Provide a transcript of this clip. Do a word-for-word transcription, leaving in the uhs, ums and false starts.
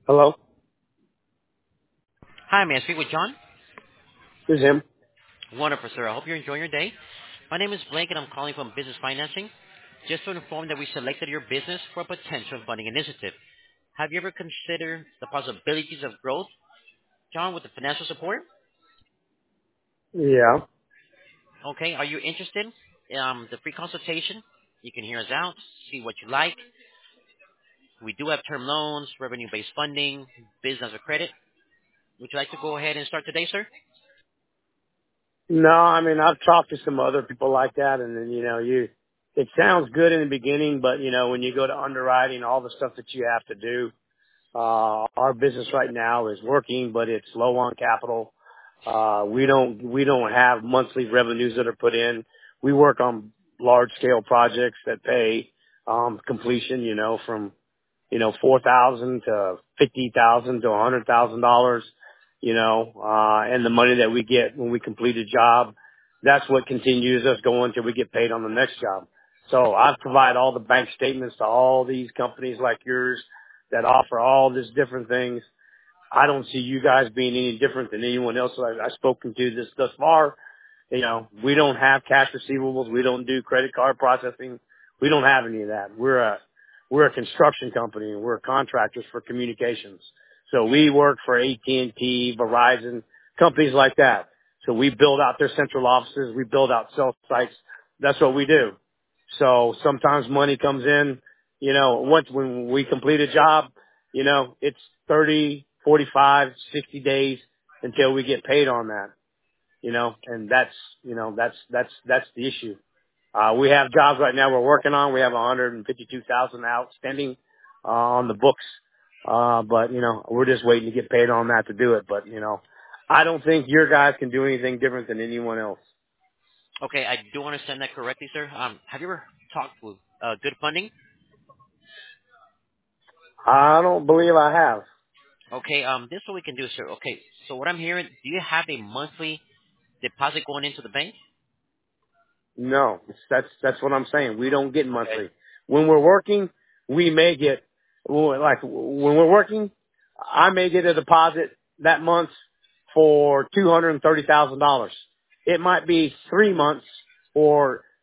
Hello? Hi, may I speak with John? This is him. Wonderful, sir. I hope you're enjoying your day. My name is Blake, and I'm calling from Business Financing. Just to inform that we selected your business for a potential funding initiative. Have you ever considered the possibilities of growth, John, with the financial support? Yeah. Okay, are you interested? Um, the free consultation, you can hear us out, see what you like. We do have term loans, revenue-based funding, business or credit. Would you like to go ahead and start today, sir? No, I mean, I've talked to some other people like that, and then, you know, you, it sounds good in the beginning, but, you know, when you go to underwriting, all the stuff that you have to do, uh, our business right now is working, but it's low on capital. Uh, we don't, we don't have monthly revenues that are put in. We work on large scale projects that pay, um, completion, you know, from you know, four thousand to fifty thousand to a hundred thousand dollars, you know, uh, and the money that we get when we complete a job, that's what continues us going until we get paid on the next job. So I provide all the bank statements to all these companies like yours that offer all these different things. I don't see you guys being any different than anyone else that I've I've spoken to this thus far. You know, we don't have cash receivables. We don't do credit card processing. We don't have any of that. We're a, we're a construction company and we're contractors for communications. So we work for A T and T, Verizon, companies like that. So we build out their central offices. We build out cell sites. That's what we do. So sometimes money comes in, you know, once when we complete a job, you know, it's thirty, forty-five, sixty days until we get paid on that you know, and that's, you know, that's, that's, that's the issue. Uh, we have jobs right now we're working on. We have one hundred fifty-two thousand outstanding, uh, on the books. Uh, but, you know, we're just waiting to get paid on that to do it. But, you know, I don't think your guys can do anything different than anyone else. Okay, I do understand that correctly, sir. Um, have you ever talked with uh, Good Funding? I don't believe I have. Okay, um, this is what we can do, sir. Okay, so what I'm hearing, do you have a monthly deposit going into the bank? No, that's that's what I'm saying. We don't get Okay. monthly. When we're working, we may get well, like when we're working, I may get a deposit that month for two hundred and thirty thousand dollars. It might be three months or